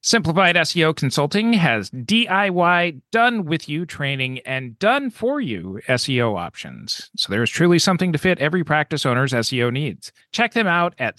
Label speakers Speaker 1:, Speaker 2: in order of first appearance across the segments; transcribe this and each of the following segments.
Speaker 1: Simplified SEO Consulting has DIY done with you training and done for you SEO options. So there is truly something to fit every practice owner's SEO needs. Check them out at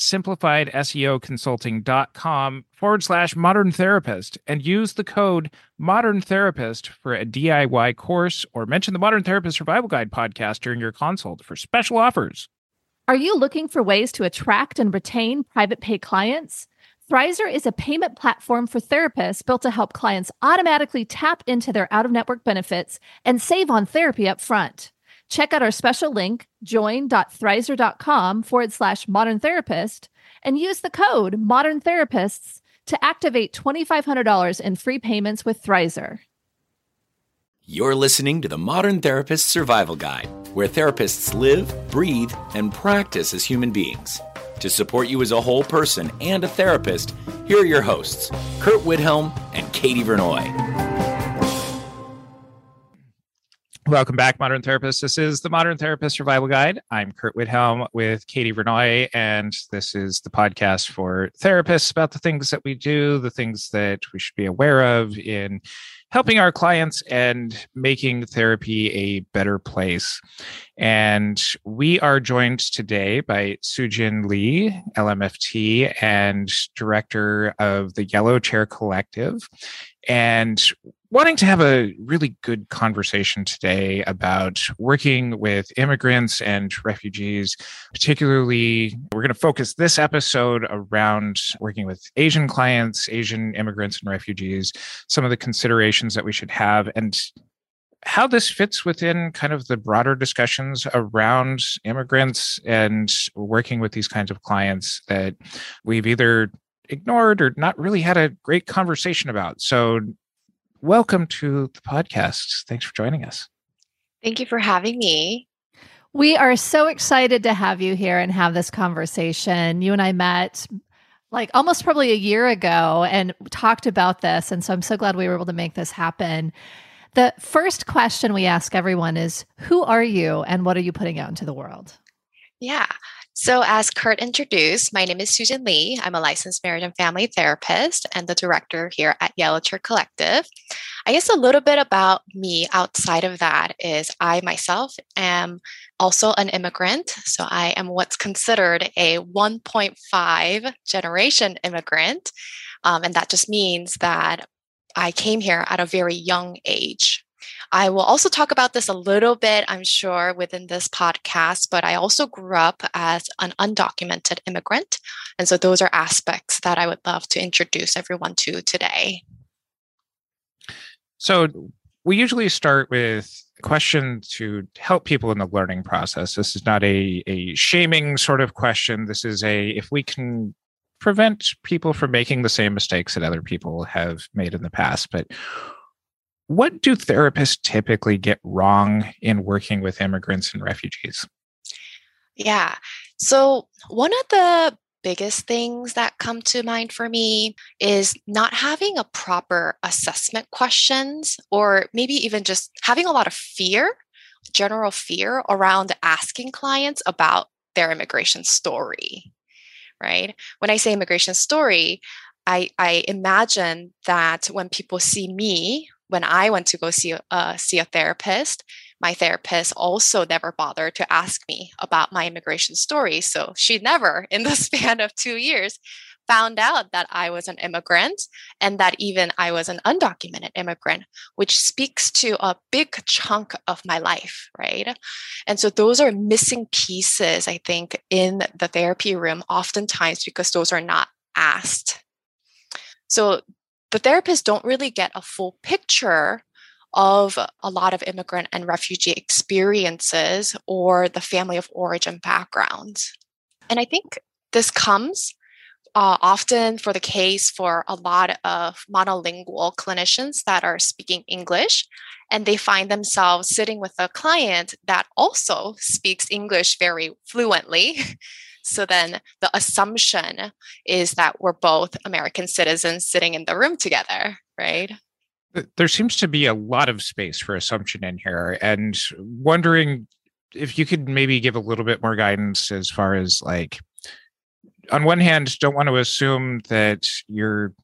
Speaker 1: simplifiedseoconsulting.com/modern therapist and use the code modern therapist for a DIY course, or mention the Modern Therapist Survival Guide podcast during your consult for special offers.
Speaker 2: Are you looking for ways to attract and retain private pay clients? Thrizer is a payment platform for therapists built to help clients automatically tap into their out-of-network benefits and save on therapy up front. Check out our special link, join.thrizer.com/modern therapist, and use the code modern therapists to activate $2,500 in free payments with Thrizer.
Speaker 3: You're listening to the Modern Therapist Survival Guide, where therapists live, breathe, and practice as human beings. To support you as a whole person and a therapist, here are your hosts, Kurt Widhelm and Katie Vernoy.
Speaker 1: Welcome back, Modern Therapists. This is the Modern Therapist Survival Guide. I'm Kurt Widhelm with Katie Vernoy, and this is the podcast for therapists about the things that we do, the things that we should be aware of in helping our clients and making therapy a better place. And we are joined today by Sujin Lee, LMFT, and director of the Yellow Chair Collective, and wanting to have a really good conversation today about working with immigrants and refugees. Particularly, we're going to focus this episode around working with Asian clients, Asian immigrants and refugees, some of the considerations that we should have, and how this fits within kind of the broader discussions around immigrants and working with these kinds of clients that we've either ignored or not really had a great conversation about. So welcome to the podcast. Thanks for joining us.
Speaker 4: Thank you for having me.
Speaker 2: We are so excited to have you here and have this conversation. You and I met like almost probably a year ago and talked about this. And so I'm so glad we were able to make this happen. The first question we ask everyone is, who are you and what are you putting out into the world?
Speaker 4: Yeah. So as Kurt introduced, my name is Sujin Lee. I'm a licensed marriage and family therapist and the director here at Yellow Chair Collective. I guess a little bit about me outside of that is I myself am also an immigrant. So I am what's considered a 1.5 generation immigrant. And that just means that I came here at a very young age. I will also talk about this a little bit, I'm sure, within this podcast, but I also grew up as an undocumented immigrant. And so those are aspects that I would love to introduce everyone to today.
Speaker 1: So we usually start with a question to help people in the learning process. This is not a shaming sort of question. This is if we can prevent people from making the same mistakes that other people have made in the past. But what do therapists typically get wrong in working with immigrants and refugees?
Speaker 4: Yeah. So one of the biggest things that come to mind for me is not having a proper assessment questions, or maybe even just having a lot of fear, general fear around asking clients about their immigration story, right? When I say immigration story, I imagine that when people see me, when I went to go see a therapist, my therapist also never bothered to ask me about my immigration story. So she never, in the span of 2 years, found out that I was an immigrant and that even I was an undocumented immigrant, which speaks to a big chunk of my life, right? And so those are missing pieces, I think, in the therapy room, oftentimes because those are not asked. So the therapists don't really get a full picture of a lot of immigrant and refugee experiences or the family of origin backgrounds. And I think this comes often for the case for a lot of monolingual clinicians that are speaking English, and they find themselves sitting with a client that also speaks English very fluently. So then the assumption is that we're both American citizens sitting in the room together, right?
Speaker 1: There seems to be a lot of space for assumption in here, and wondering if you could maybe give a little bit more guidance as far as, like, on one hand, don't want to assume that you're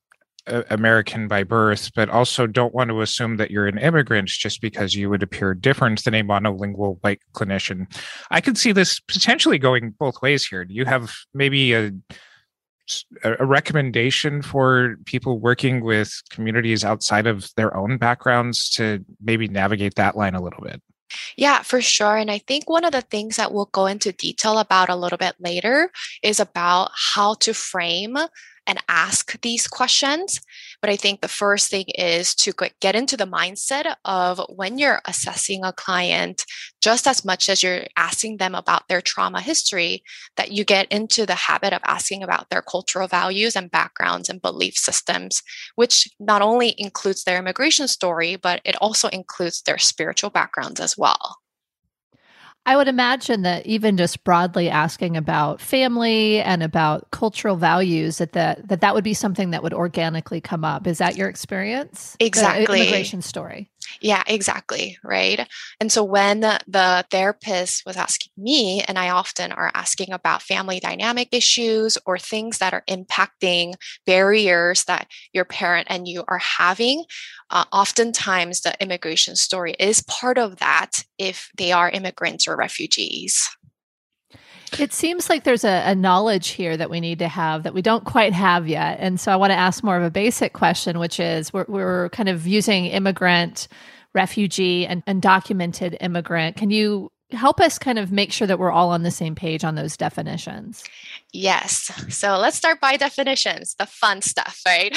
Speaker 1: American by birth, but also don't want to assume that you're an immigrant just because you would appear different than a monolingual white clinician. I could see this potentially going both ways here. Do you have maybe a recommendation for people working with communities outside of their own backgrounds to maybe navigate that line a little bit?
Speaker 4: Yeah, for sure. And I think one of the things that we'll go into detail about a little bit later is about how to frame and ask these questions. But I think the first thing is to get into the mindset of when you're assessing a client, just as much as you're asking them about their trauma history, that you get into the habit of asking about their cultural values and backgrounds and belief systems, which not only includes their immigration story, but it also includes their spiritual backgrounds as well.
Speaker 2: I would imagine that even just broadly asking about family and about cultural values, that would be something that would organically come up. Is that your experience?
Speaker 4: Exactly.
Speaker 2: The immigration story.
Speaker 4: Yeah, exactly. Right. And so when the therapist was asking me, and I often are asking about family dynamic issues or things that are impacting barriers that your parent and you are having, oftentimes the immigration story is part of that if they are immigrants or refugees.
Speaker 2: It seems like there's a knowledge here that we need to have that we don't quite have yet. And so I want to ask more of a basic question, which is we're kind of using immigrant, refugee, and undocumented immigrant. Can you help us kind of make sure that we're all on the same page on those definitions?
Speaker 4: Yes. So let's start by definitions, the fun stuff, right?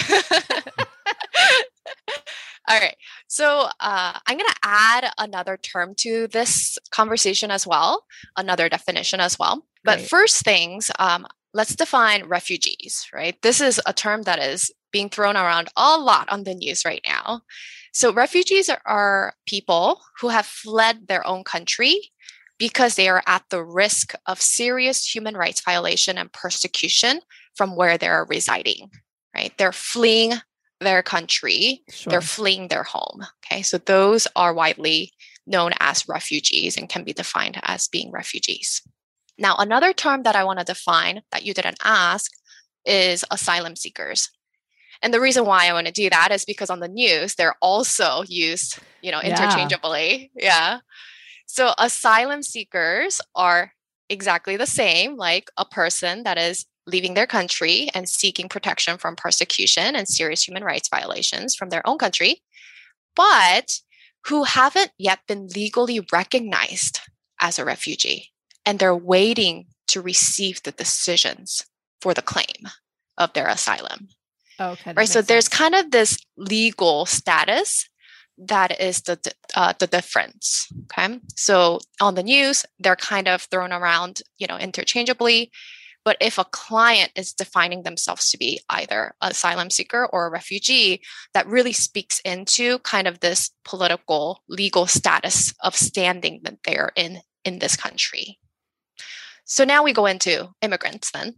Speaker 4: All right. So I'm going to add another term to this conversation as well, another definition as well. But
Speaker 2: Great.
Speaker 4: First things, let's define refugees, right? This is a term that is being thrown around a lot on the news right now. So refugees are people who have fled their own country because they are at the risk of serious human rights violation and persecution from where they're residing, right? They're fleeing their country,
Speaker 2: Sure.
Speaker 4: They're fleeing their home. Okay, so those are widely known as refugees and can be defined as being refugees. Now, another term that I want to define that you didn't ask is asylum seekers. And the reason why I want to do that is because on the news, they're also used, interchangeably. Yeah. So asylum seekers are exactly the same, like a person that is leaving their country and seeking protection from persecution and serious human rights violations from their own country, but who haven't yet been legally recognized as a refugee. And they're waiting to receive the decisions for the claim of their asylum.
Speaker 2: Okay.
Speaker 4: Right. So there's kind of this legal status that is the difference. Okay. So on the news, they're kind of thrown around, interchangeably. But if a client is defining themselves to be either an asylum seeker or a refugee, that really speaks into kind of this political legal status of standing that they're in this country. So now we go into immigrants then.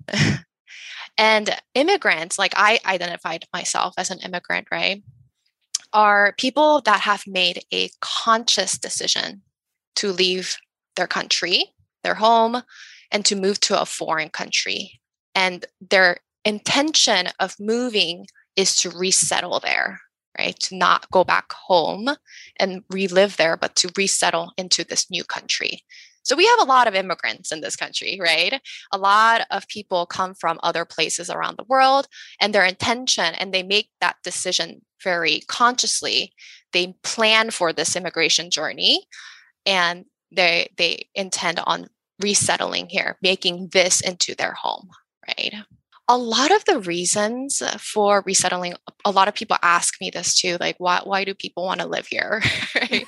Speaker 4: And immigrants, like I identified myself as an immigrant, right, are people that have made a conscious decision to leave their country, their home, and to move to a foreign country. And their intention of moving is to resettle there, right? To not go back home and relive there, but to resettle into this new country. So we have a lot of immigrants in this country, right? A lot of people come from other places around the world, and their intention, and they make that decision very consciously. They plan for this immigration journey, and they intend on resettling here, making this into their home, right? A lot of the reasons for resettling, a lot of people ask me this too, like, why do people want to live here? Right?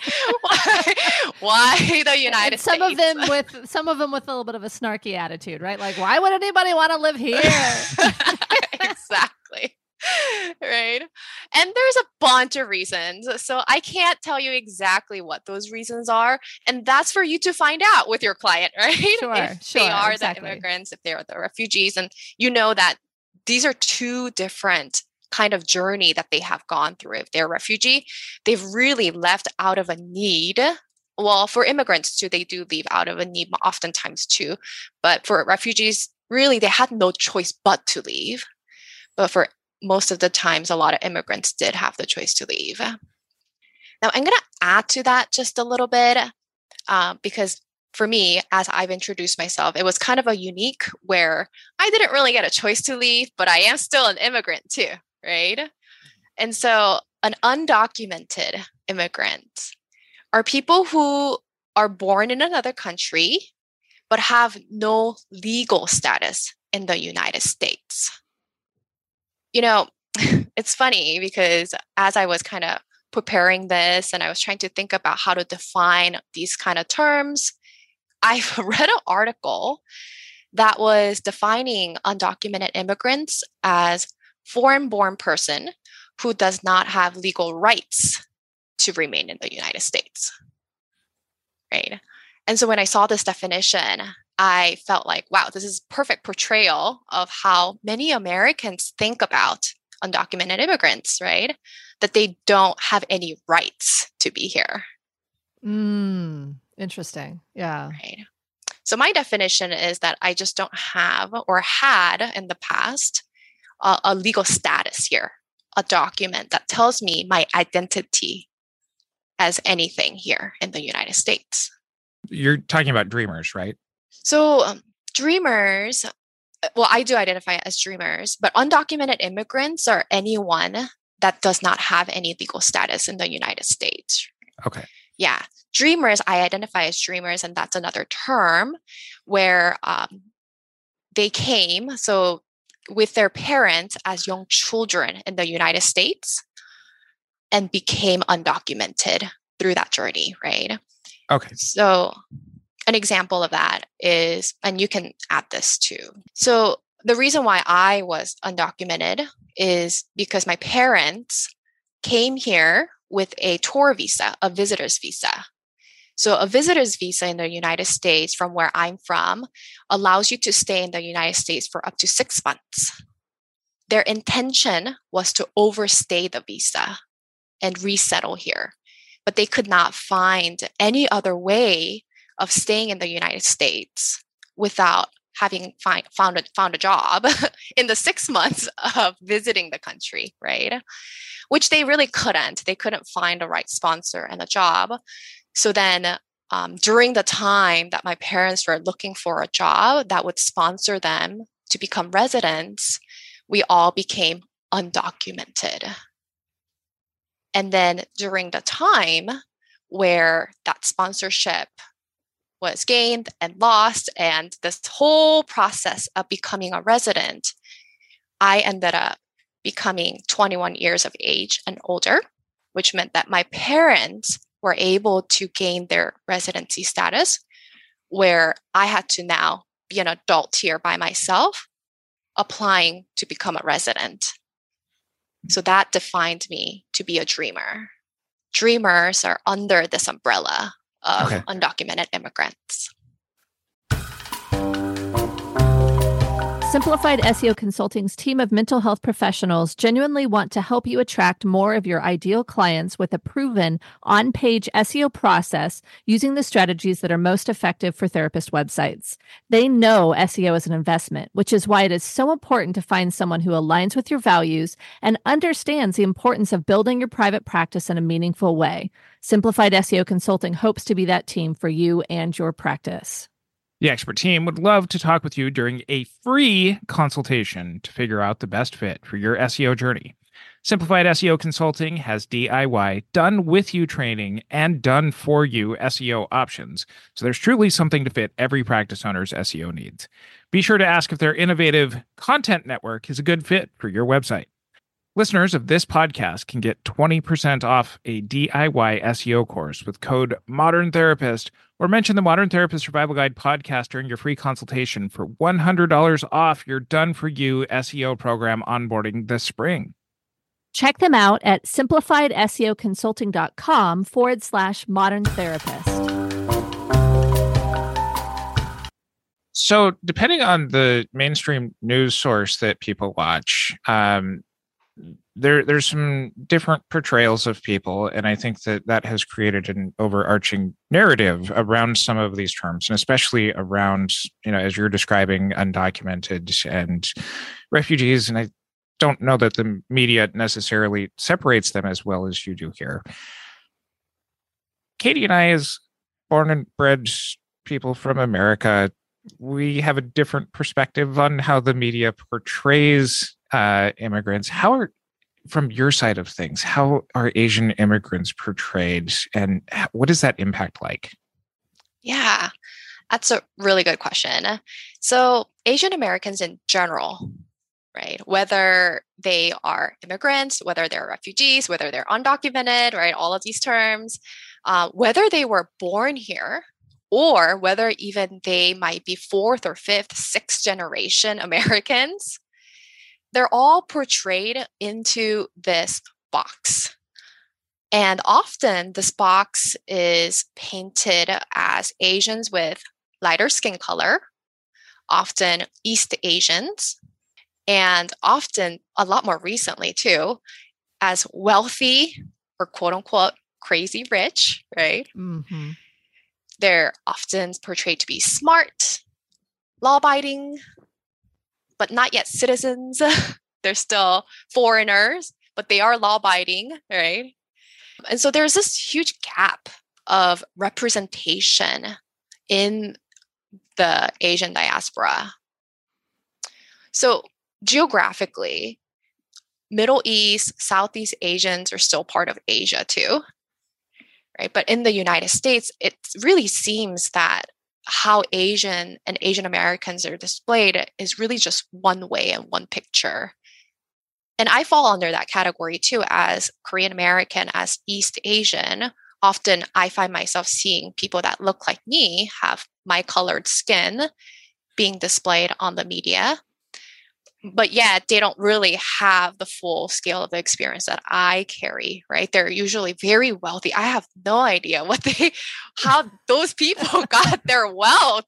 Speaker 4: why the United
Speaker 2: States? Some of them with a little bit of a snarky attitude, right? Like, why would anybody want to live here?
Speaker 4: Exactly. Right. And there's a bunch of reasons. So I can't tell you exactly what those reasons are. And that's for you to find out with your client, right? If they are exactly. The immigrants, if they are the refugees, and you know that these are two different kind of journey that they have gone through. If they're a refugee, they've really left out of a need. Well, for immigrants too, they do leave out of a need oftentimes too. But for refugees, really, they had no choice but to leave. But for most of the times, a lot of immigrants did have the choice to leave. Now, I'm going to add to that just a little bit because for me, as I've introduced myself, it was kind of a unique where I didn't really get a choice to leave, but I am still an immigrant too, right? And so an undocumented immigrant are people who are born in another country, but have no legal status in the United States. It's funny because as I was kind of preparing this and I was trying to think about how to define these kind of terms, I read an article that was defining undocumented immigrants as foreign-born person who does not have legal rights to remain in the United States, right? And so when I saw this definition, I felt like, wow, this is perfect portrayal of how many Americans think about undocumented immigrants, right? That they don't have any rights to be here.
Speaker 2: Interesting. Yeah.
Speaker 4: Right. So my definition is that I just don't have or had in the past a legal status here, a document that tells me my identity as anything here in the United States.
Speaker 1: You're talking about dreamers, right?
Speaker 4: So dreamers, well, I do identify as dreamers, but undocumented immigrants are anyone that does not have any legal status in the United States.
Speaker 1: Okay.
Speaker 4: Yeah. Dreamers, I identify as dreamers, and that's another term where they came, so with their parents as young children in the United States and became undocumented through that journey, right?
Speaker 1: Okay.
Speaker 4: So an example of that is, and you can add this too. So the reason why I was undocumented is because my parents came here with a tour visa, a visitor's visa. So a visitor's visa in the United States, from where I'm from, allows you to stay in the United States for up to 6 months. Their intention was to overstay the visa and resettle here, but they could not find any other way of staying in the United States without having found a job in the 6 months of visiting the country, right? Which they really couldn't. They couldn't find a right sponsor and a job. So then during the time that my parents were looking for a job that would sponsor them to become residents, we all became undocumented. And then during the time where that sponsorship was gained and lost, and this whole process of becoming a resident, I ended up becoming 21 years of age and older, which meant that my parents were able to gain their residency status, where I had to now be an adult here by myself, applying to become a resident. So that defined me to be a dreamer. Dreamers are under this umbrella of undocumented immigrants.
Speaker 2: Simplified SEO Consulting's team of mental health professionals genuinely want to help you attract more of your ideal clients with a proven on-page SEO process using the strategies that are most effective for therapist websites. They know SEO is an investment, which is why it is so important to find someone who aligns with your values and understands the importance of building your private practice in a meaningful way. Simplified SEO Consulting hopes to be that team for you and your practice.
Speaker 1: The expert team would love to talk with you during a free consultation to figure out the best fit for your SEO journey. Simplified SEO Consulting has DIY, done with you training, and done for you SEO options. So there's truly something to fit every practice owner's SEO needs. Be sure to ask if their innovative content network is a good fit for your website. Listeners of this podcast can get 20% off a DIY SEO course with code Modern Therapist, or mention the Modern Therapist Survival Guide podcast during your free consultation for $100 off your done-for-you SEO program onboarding this spring.
Speaker 2: Check them out at simplifiedseoconsulting.com/modern therapist.
Speaker 1: So depending on the mainstream news source that people watch, there's some different portrayals of people, and I think that has created an overarching narrative around some of these terms, and especially around, as you're describing, undocumented and refugees. And don't know that the media necessarily separates them as well as you do here. Katie and I, as born and bred people from America, we have a different perspective on how the media portrays immigrants. From your side of things, how are Asian immigrants portrayed, and what is that impact like?
Speaker 4: Yeah, that's a really good question. So Asian Americans in general, right? Whether they are immigrants, whether they're refugees, whether they're undocumented, right? All of these terms, whether they were born here or whether even they might be fourth or fifth, sixth generation Americans, they're all portrayed into this box. And often this box is painted as Asians with lighter skin color, often East Asians, and often, a lot more recently too, as wealthy or quote unquote crazy rich, right?
Speaker 2: Mm-hmm.
Speaker 4: They're often portrayed to be smart, law-abiding, but not yet citizens. They're still foreigners, but they are law-abiding, right? And so there's this huge gap of representation in the Asian diaspora. So geographically, Middle East, Southeast Asians are still part of Asia too, right? But in the United States, it really seems that how Asian and Asian Americans are displayed is really just one way and one picture. And I fall under that category too, as Korean American, as East Asian. Often I find myself seeing people that look like me, have my colored skin, being displayed on the media. But yet they don't really have the full scale of the experience that I carry, right? They're usually very wealthy. I have no idea how those people got their wealth.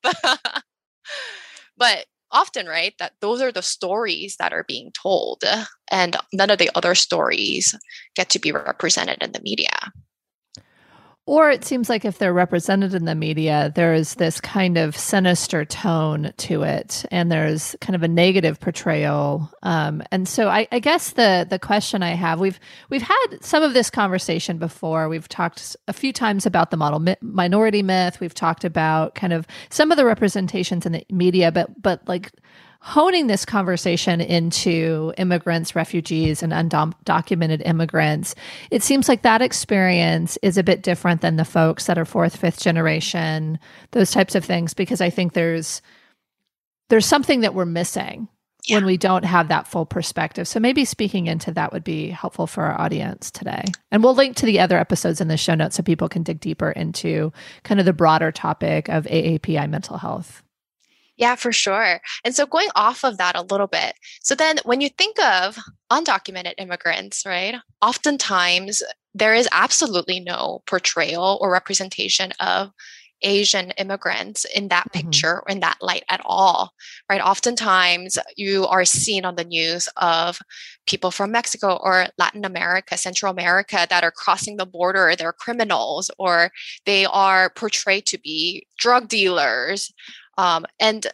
Speaker 4: But often, right, that those are the stories that are being told, and none of the other stories get to be represented in the media.
Speaker 2: Or it seems like if they're represented in the media, there is this kind of sinister tone to it, and there's kind of a negative portrayal. And so I guess the question I have, we've had some of this conversation before. We've talked a few times about the model minority myth. We've talked about kind of some of the representations in the media, but like honing this conversation into immigrants, refugees, and undocumented immigrants, it seems like that experience is a bit different than the folks that are fourth, fifth generation, those types of things, because I think there's something that we're missing when we don't have that full perspective. So maybe speaking into that would be helpful for our audience today. And we'll link to the other episodes in the show notes so people can dig deeper into kind of the broader topic of AAPI mental health.
Speaker 4: Yeah, for sure. And so going off of that a little bit, so then when you think of undocumented immigrants, right, oftentimes there is absolutely no portrayal or representation of Asian immigrants in that picture or in that light at all, right? Oftentimes you are seen on the news of people from Mexico or Latin America, Central America that are crossing the border. They're criminals, or they are portrayed to be drug dealers. And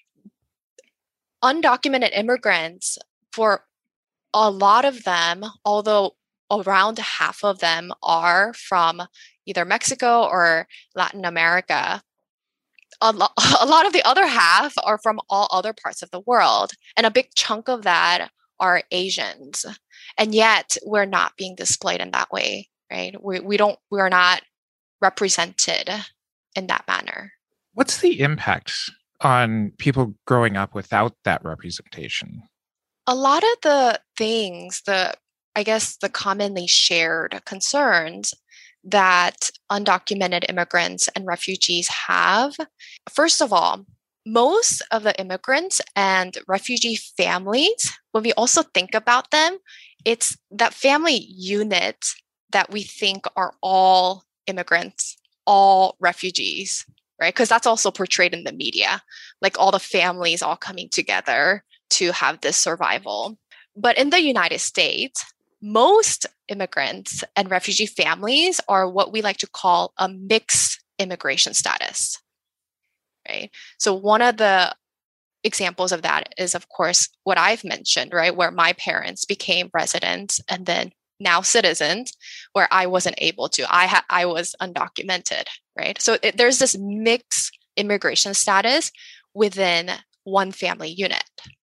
Speaker 4: undocumented immigrants, for a lot of them, although around half of them are from either Mexico or Latin America, a lot of the other half are from all other parts of the world. And a big chunk of that are Asians. And yet we're not being displayed in that way, right? We're not represented in that manner.
Speaker 1: What's the impact on people growing up without that representation?
Speaker 4: A lot of the things, the commonly shared concerns that undocumented immigrants and refugees have, first of all, most of the immigrants and refugee families, when we also think about them, it's that family unit that we think are all immigrants, all refugees, right? Because that's also portrayed in the media, like all the families all coming together to have this survival. But in the United States, most immigrants and refugee families are what we like to call a mixed immigration status, right? So one of the examples of that is, of course, what I've mentioned, right? Where my parents became residents and then now citizens, where I wasn't able to. I was undocumented, right? So there's this mixed immigration status within one family unit.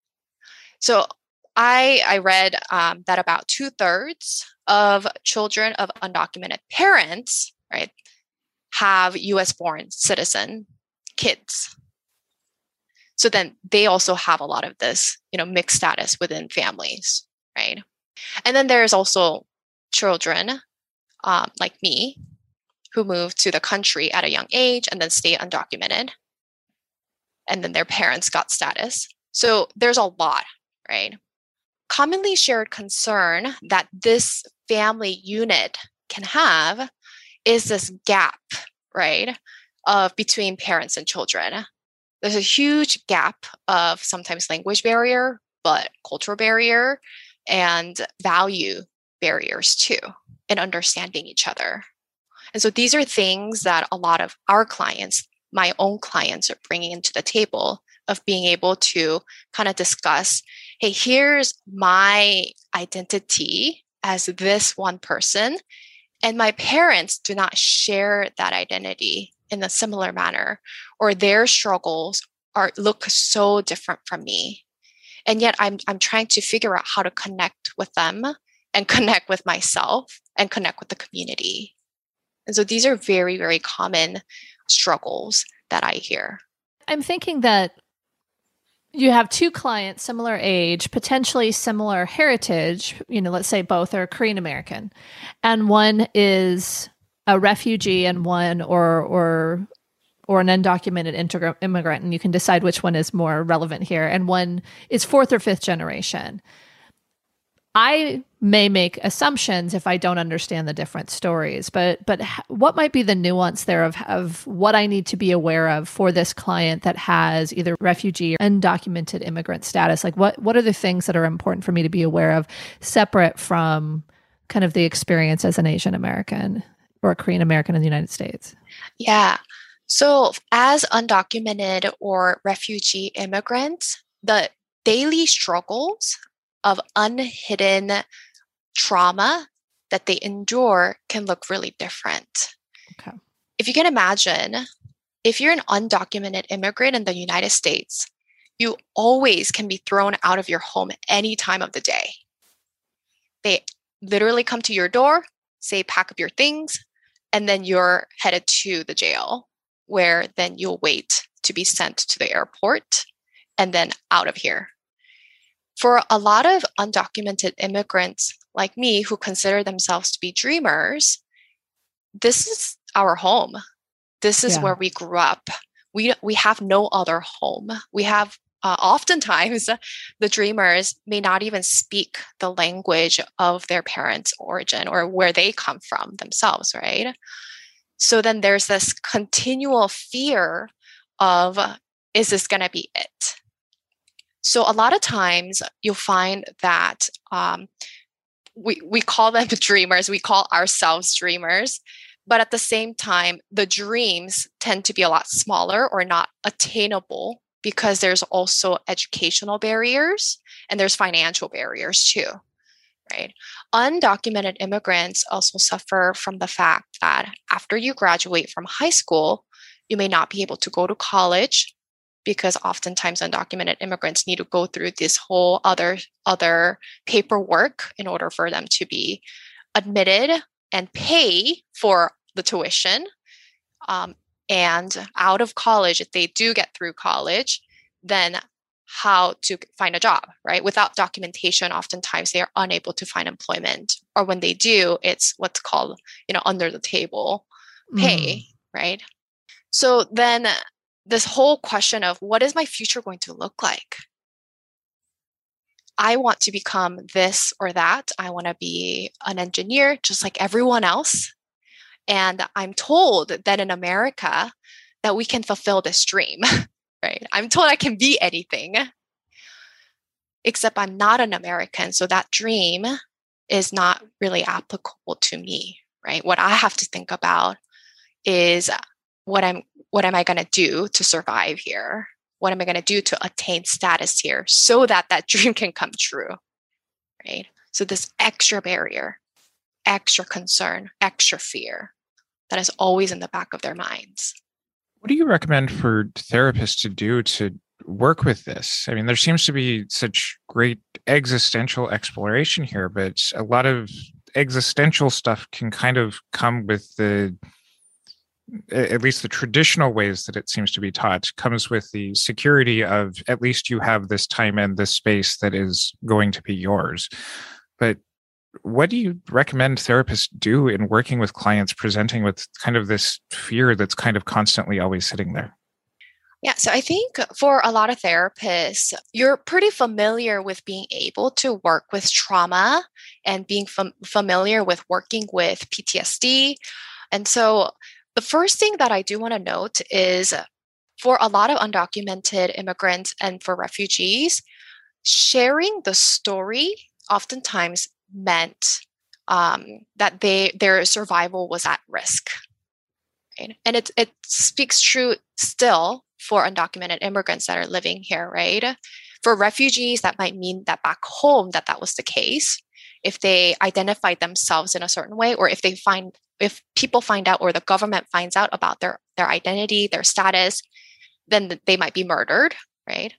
Speaker 4: So I read that about 2/3 of children of undocumented parents, right, have U.S. born citizen kids. So then they also have a lot of this, mixed status within families, right? And then there's also children like me who moved to the country at a young age and then stayed undocumented. And then their parents got status. So there's a lot, right? Commonly shared concern that this family unit can have is this gap, right, of between parents and children. There's a huge gap of sometimes language barrier, but cultural barrier and value barriers too, in understanding each other. And so these are things that a lot of our clients, my own clients, are bringing into the table of being able to kind of discuss, hey, here's my identity as this one person, and my parents do not share that identity in a similar manner, or their struggles look so different from me. And yet I'm trying to figure out how to connect with them and connect with myself and connect with the community. And so these are very, very common struggles that I hear.
Speaker 2: I'm thinking that you have two clients, similar age, potentially similar heritage, let's say both are Korean American, and one is a refugee and one or an undocumented immigrant, and you can decide which one is more relevant here, and one is fourth or fifth generation. I may make assumptions if I don't understand the different stories, but what might be the nuance there of what I need to be aware of for this client that has either refugee or undocumented immigrant status? Like what are the things that are important for me to be aware of, separate from kind of the experience as an Asian American or a Korean American in the United States?
Speaker 4: Yeah. So as undocumented or refugee immigrants, the daily struggles of unhidden trauma that they endure can look really different.
Speaker 2: Okay.
Speaker 4: If you can imagine, if you're an undocumented immigrant in the United States, you always can be thrown out of your home any time of the day. They literally come to your door, say, pack up your things, and then you're headed to the jail, where then you'll wait to be sent to the airport and then out of here. For a lot of undocumented immigrants like me who consider themselves to be dreamers, this is our home. This is where we grew up. We have no other home. We have oftentimes the dreamers may not even speak the language of their parents' origin or where they come from themselves, right? So then there's this continual fear of, is this going to be it? So a lot of times you'll find that we call them dreamers, we call ourselves dreamers, but at the same time, the dreams tend to be a lot smaller or not attainable because there's also educational barriers and there's financial barriers too, right? Undocumented immigrants also suffer from the fact that after you graduate from high school, you may not be able to go to college, because oftentimes undocumented immigrants need to go through this whole other paperwork in order for them to be admitted and pay for the tuition. And out of college, if they do get through college, then how to find a job, right? Without documentation, oftentimes they are unable to find employment. Or when they do, it's what's called, under the table pay, right? So then this whole question of what is my future going to look like? I want to become this or that. I want to be an engineer just like everyone else. And I'm told that in America that we can fulfill this dream, right? I'm told I can be anything, except I'm not an American. So that dream is not really applicable to me, right? What I have to think about is what am I going to do to survive here? What am I going to do to attain status here so that that dream can come true, right? So this extra barrier, extra concern, extra fear that is always in the back of their minds.
Speaker 1: What do you recommend for therapists to do to work with this? I mean, there seems to be such great existential exploration here, but a lot of existential stuff can kind of come with at least the traditional ways that it seems to be taught, comes with the security of at least you have this time and this space that is going to be yours. But what do you recommend therapists do in working with clients presenting with kind of this fear that's kind of constantly always sitting there?
Speaker 4: Yeah, so I think for a lot of therapists, you're pretty familiar with being able to work with trauma and being familiar with working with PTSD. And so the first thing that I do want to note is for a lot of undocumented immigrants and for refugees, sharing the story oftentimes meant that their survival was at risk. Right? And it speaks true still for undocumented immigrants that are living here, right? For refugees, that might mean that back home that was the case. If they identified themselves in a certain way, or if people find out or the government finds out about their identity, their status, then they might be murdered, right?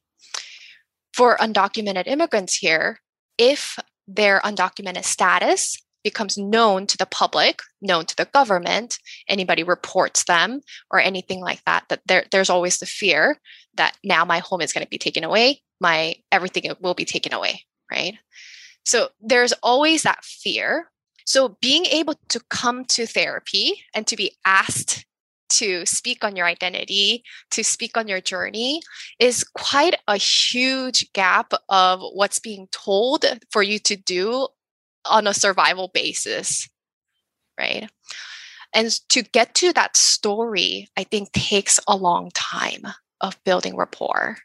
Speaker 4: For undocumented immigrants here, if their undocumented status becomes known to the public, known to the government, anybody reports them or anything like that, there's always the fear that now my home is going to be taken away, everything will be taken away, right? So there's always that fear. So being able to come to therapy and to be asked to speak on your identity, to speak on your journey is quite a huge gap of what's being told for you to do on a survival basis, right? And to get to that story, I think takes a long time of building rapport.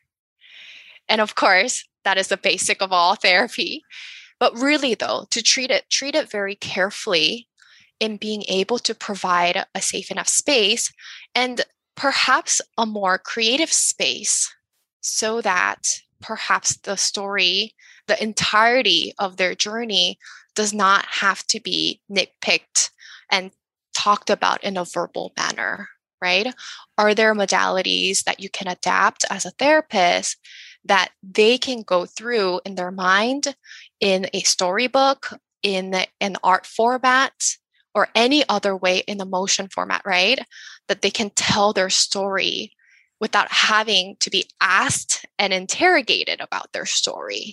Speaker 4: And of course, that is the basic of all therapy. But really though, to treat it very carefully in being able to provide a safe enough space and perhaps a more creative space so that perhaps the story, the entirety of their journey does not have to be nitpicked and talked about in a verbal manner, right? Are there modalities that you can adapt as a therapist that they can go through in their mind in a storybook, in an art format, or any other way in a motion format, right? That they can tell their story without having to be asked and interrogated about their story.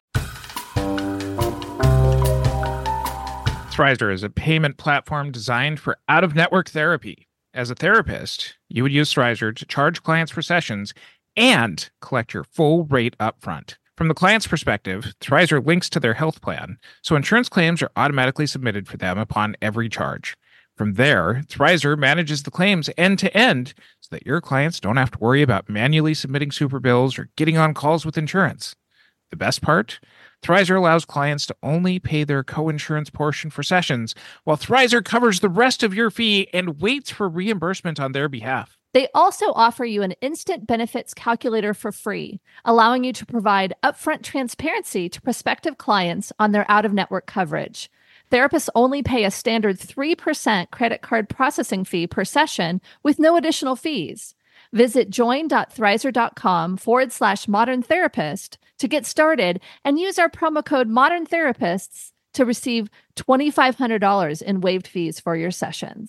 Speaker 1: Thrizer is a payment platform designed for out-of-network therapy. As a therapist, you would use Thrizer to charge clients for sessions and collect your full rate upfront. From the client's perspective, Thrizer links to their health plan, so insurance claims are automatically submitted for them upon every charge. From there, Thrizer manages the claims end-to-end so that your clients don't have to worry about manually submitting super bills or getting on calls with insurance. The best part? Thrizer allows clients to only pay their co-insurance portion for sessions, while Thrizer covers the rest of your fee and waits for reimbursement on their behalf.
Speaker 2: They also offer you an instant benefits calculator for free, allowing you to provide upfront transparency to prospective clients on their out-of-network coverage. Therapists only pay a standard 3% credit card processing fee per session with no additional fees. Visit join.thrizer.com/modern therapist to get started and use our promo code Modern Therapists to receive $2,500 in waived fees for your sessions.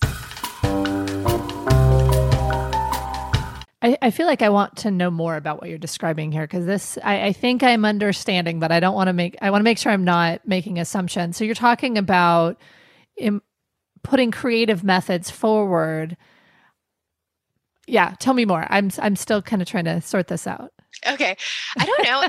Speaker 2: I feel like I want to know more about what you're describing here, because this, I think I'm understanding, but I want to make sure I'm not making assumptions. So you're talking about putting creative methods forward. Yeah, tell me more. I'm still kind of trying to sort this out.
Speaker 4: Okay, I don't know.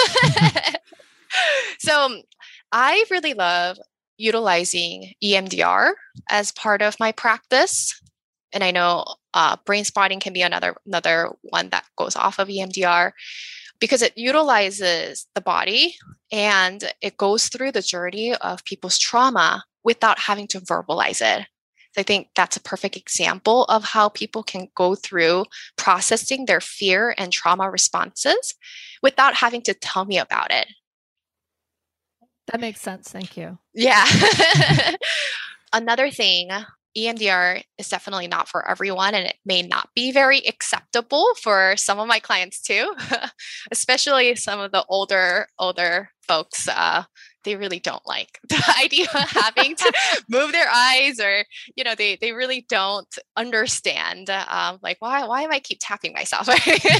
Speaker 4: So I really love utilizing EMDR as part of my practice. And I know brain spotting can be another one that goes off of EMDR because it utilizes the body and it goes through the journey of people's trauma without having to verbalize it. I think that's a perfect example of how people can go through processing their fear and trauma responses without having to tell me about it.
Speaker 2: That makes sense. Thank you.
Speaker 4: Yeah. Another thing, EMDR is definitely not for everyone, and it may not be very acceptable for some of my clients too, especially some of the older folks. They really don't like the idea of having to move their eyes, or they really don't understand like why am I keep tapping myself?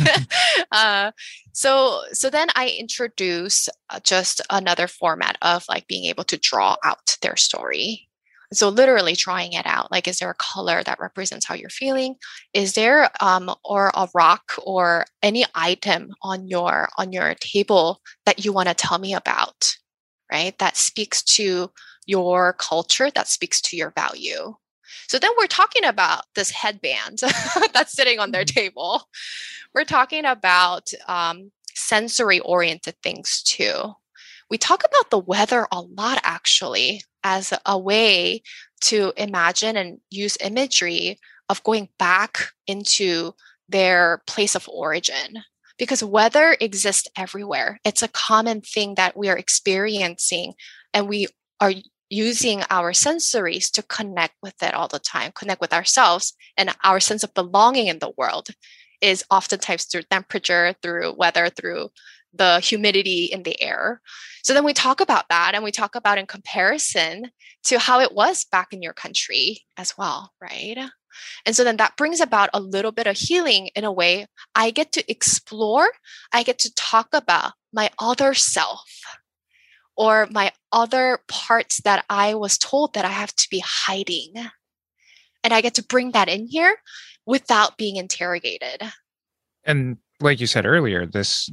Speaker 4: So then I introduce just another format of like being able to draw out their story. So literally drawing it out, like, is there a color that represents how you're feeling? Is there or a rock or any item on your table that you want to tell me about, right? That speaks to your culture, that speaks to your value. So then we're talking about this headband that's sitting on their table. We're talking about sensory oriented things too. We talk about the weather a lot, actually, as a way to imagine and use imagery of going back into their place of origin, because weather exists everywhere. It's a common thing that we are experiencing, and we are using our sensories to connect with it all the time, connect with ourselves, and our sense of belonging in the world is oftentimes through temperature, through weather, through the humidity in the air. So then we talk about that, and we talk about in comparison to how it was back in your country as well, right? And so then that brings about a little bit of healing in a way. I get to explore, I get to talk about my other self or my other parts that I was told that I have to be hiding. And I get to bring that in here without being interrogated.
Speaker 1: And like you said earlier, this,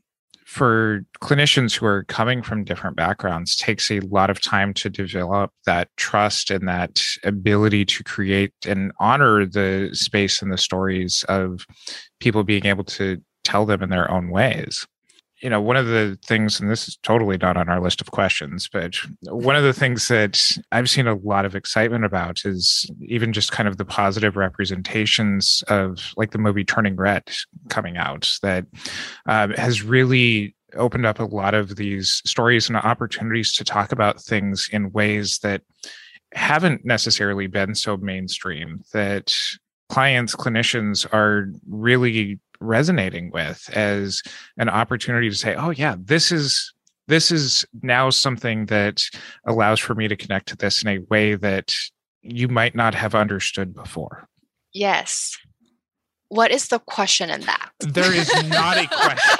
Speaker 1: for clinicians who are coming from different backgrounds, takes a lot of time to develop that trust and that ability to create and honor the space and the stories of people being able to tell them in their own ways. One of the things, and this is totally not on our list of questions, but one of the things that I've seen a lot of excitement about is even just kind of the positive representations of like the movie Turning Red coming out that has really opened up a lot of these stories and opportunities to talk about things in ways that haven't necessarily been so mainstream, that clients, clinicians are really resonating with as an opportunity to say, oh yeah, this is now something that allows for me to connect to this in a way that you might not have understood before.
Speaker 4: Yes. What is the question in that?
Speaker 1: There is not a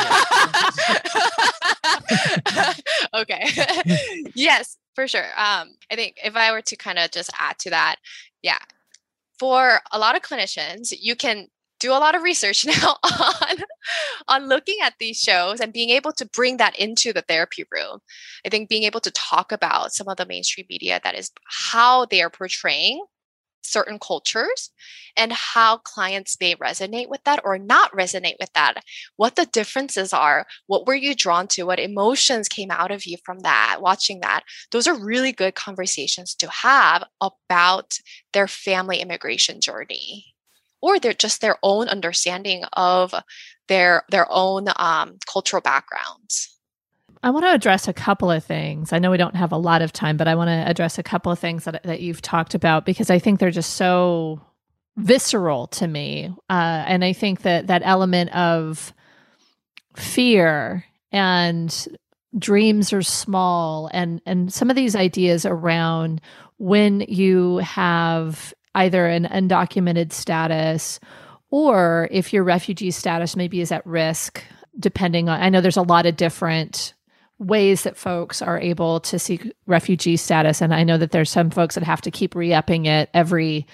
Speaker 1: question.
Speaker 4: Okay. Yes, for sure. I think if I were to kind of just add to that, yeah, for a lot of clinicians, you can do a lot of research now on looking at these shows and being able to bring that into the therapy room. I think being able to talk about some of the mainstream media, that is how they are portraying certain cultures and how clients may resonate with that or not resonate with that, what the differences are, what were you drawn to, what emotions came out of you from that, watching that. Those are really good conversations to have about their family immigration journey, or they're just their own understanding of their own cultural backgrounds.
Speaker 2: I want to address a couple of things. I know we don't have a lot of time, but I want to address a couple of things that you've talked about, because I think they're just so visceral to me. And I think that element of fear and dreams are small, and some of these ideas around when you have either an undocumented status, or if your refugee status maybe is at risk, depending on, I know there's a lot of different ways that folks are able to seek refugee status. And I know that there's some folks that have to keep re-upping it every,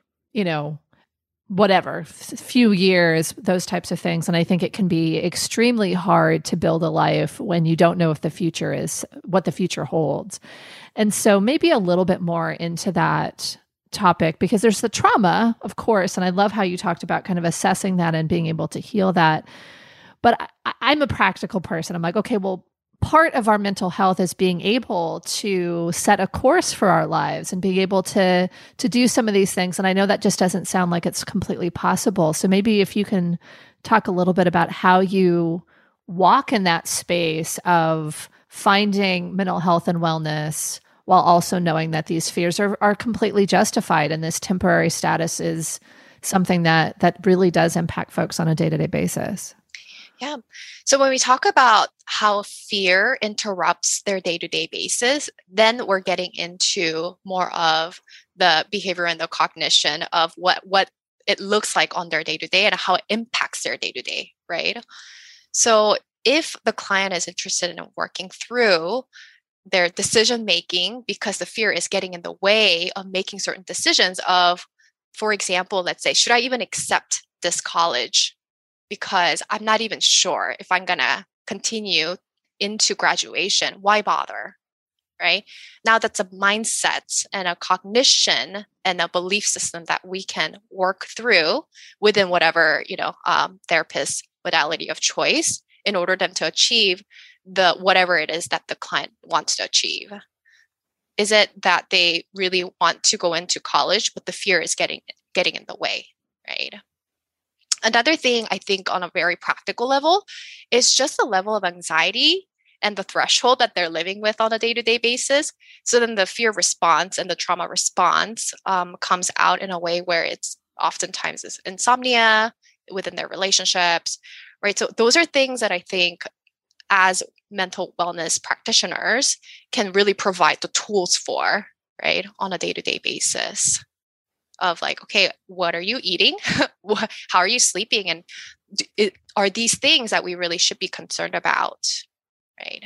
Speaker 2: few years, those types of things. And I think it can be extremely hard to build a life when you don't know if the future is what the future holds. And so maybe a little bit more into that topic, because there's the trauma, of course, and I love how you talked about kind of assessing that and being able to heal that. But I'm a practical person. I'm like, okay, well, part of our mental health is being able to set a course for our lives and being able to do some of these things. And I know that just doesn't sound like it's completely possible. So maybe if you can talk a little bit about how you walk in that space of finding mental health and wellness while also knowing that these fears are completely justified and this temporary status is something that really does impact folks on a day-to-day basis.
Speaker 4: Yeah. So when we talk about how fear interrupts their day-to-day basis, then we're getting into more of the behavior and the cognition of what it looks like on their day-to-day and how it impacts their day-to-day, right? So if the client is interested in working through their decision-making because the fear is getting in the way of making certain decisions of, for example, let's say, should I even accept this college? Because I'm not even sure if I'm going to continue into graduation. Why bother? Right? Now that's a mindset and a cognition and a belief system that we can work through within whatever, therapist modality of choice in order them to achieve the whatever it is that the client wants to achieve. Is it that they really want to go into college, but the fear is getting in the way, right? Another thing I think on a very practical level is just the level of anxiety and the threshold that they're living with on a day-to-day basis. So then the fear response and the trauma response comes out in a way where it's oftentimes is insomnia within their relationships, right? So those are things that I think as mental wellness practitioners can really provide the tools for, right, on a day-to-day basis. Of like, okay, what are you eating? How are you sleeping? And are these things that we really should be concerned about, right?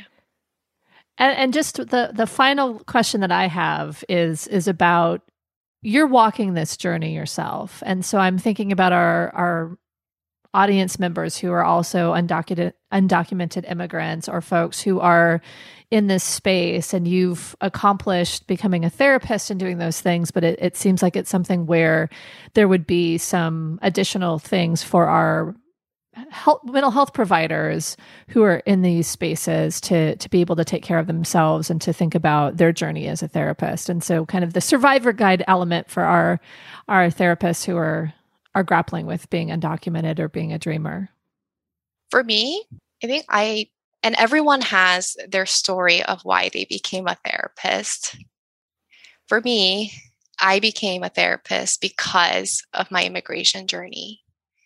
Speaker 2: And just the final question that I have is about you're walking this journey yourself. And so I'm thinking about our audience members who are also undocumented immigrants or folks who are in this space, and you've accomplished becoming a therapist and doing those things, but it seems like it's something where there would be some additional things for our mental health providers who are in these spaces to be able to take care of themselves and to think about their journey as a therapist. And so kind of the survivor guide element for our therapists who are grappling with being undocumented or being a dreamer.
Speaker 4: For me, I think and everyone has their story of why they became a therapist. For me, I became a therapist because of my immigration journey.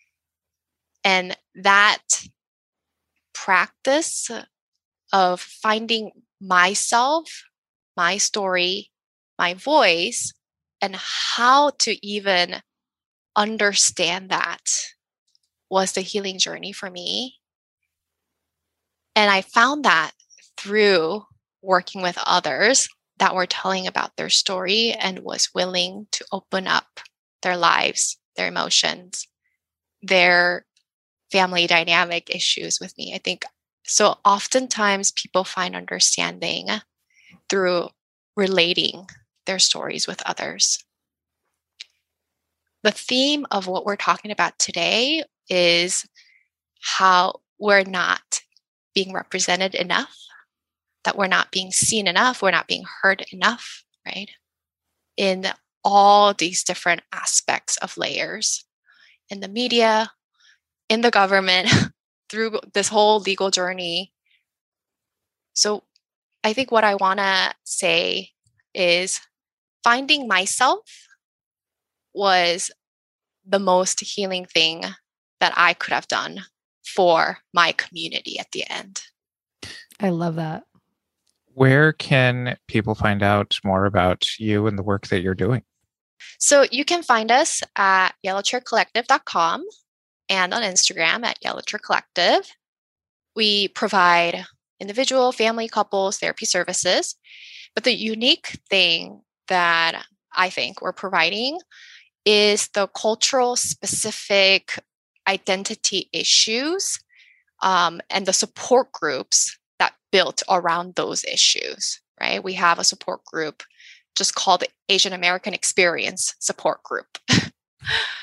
Speaker 4: And that practice of finding myself, my story, my voice, and how to even understand that was the healing journey for me. And I found that through working with others that were telling about their story and was willing to open up their lives, their emotions, their family dynamic issues with me. I think so oftentimes people find understanding through relating their stories with others. The theme of what we're talking about today is how we're not being represented enough, that we're not being seen enough, we're not being heard enough, right? In all these different aspects of layers, in the media, in the government, through this whole legal journey. So I think what I want to say is finding myself was the most healing thing that I could have done for my community at the end.
Speaker 2: I love that.
Speaker 1: Where can people find out more about you and the work that you're doing?
Speaker 4: So you can find us at yellowchaircollective.com and on Instagram at yellowchaircollective. We provide individual, family, couples, therapy services. But the unique thing that I think we're providing is the cultural specific identity issues and the support groups that built around those issues, right? We have a support group just called the Asian American Experience Support Group.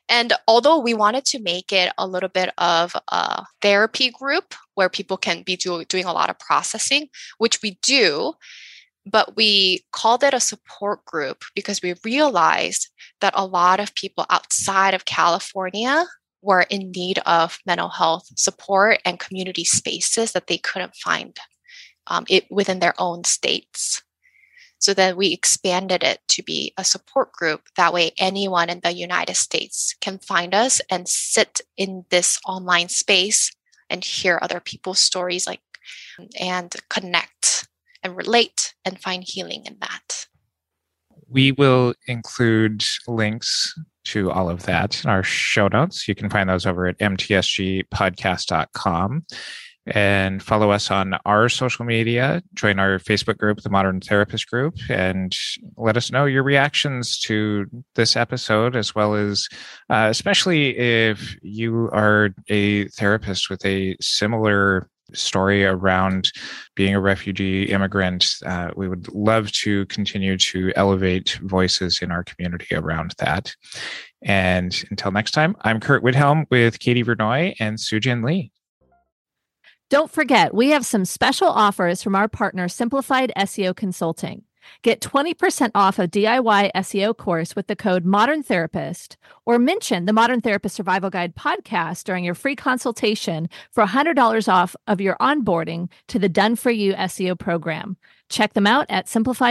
Speaker 4: And although we wanted to make it a little bit of a therapy group where people can be doing a lot of processing, which we do, but we called it a support group because we realized that a lot of people outside of California were in need of mental health support and community spaces that they couldn't find within their own states. So then we expanded it to be a support group. That way, anyone in the United States can find us and sit in this online space and hear other people's stories, and connect and relate and find healing in that.
Speaker 1: We will include links to all of that in our show notes. You can find those over at mtsgpodcast.com. And follow us on our social media, join our Facebook group, the Modern Therapist Group, and let us know your reactions to this episode, as well as especially if you are a therapist with a similar story around being a refugee immigrant. We would love to continue to elevate voices in our community around that. And until next time, I'm Kurt Widhelm with Katie Vernoy and Sujin Lee.
Speaker 2: Don't forget, we have some special offers from our partner, Simplified SEO Consulting. Get 20% off a DIY SEO course with the code Modern Therapist, or mention the Modern Therapist Survival Guide podcast during your free consultation for $100 off of your onboarding to the Done For You SEO program. Check them out at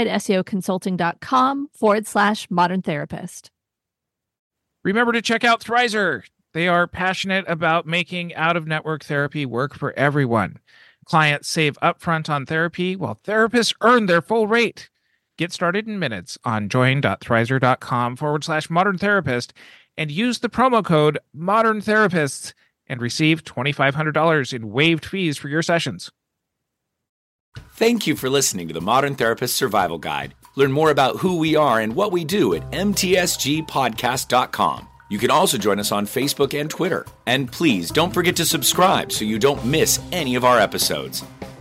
Speaker 2: simplifiedseoconsulting.com/modern therapist.
Speaker 1: Remember to check out Thrizer. They are passionate about making out-of-network therapy work for everyone. Clients save upfront on therapy while therapists earn their full rate. Get started in minutes on join.thrizer.com/modern therapist and use the promo code Modern Therapists and receive $2,500 in waived fees for your sessions.
Speaker 3: Thank you for listening to the Modern Therapist Survival Guide. Learn more about who we are and what we do at mtsgpodcast.com. You can also join us on Facebook and Twitter. And please don't forget to subscribe so you don't miss any of our episodes.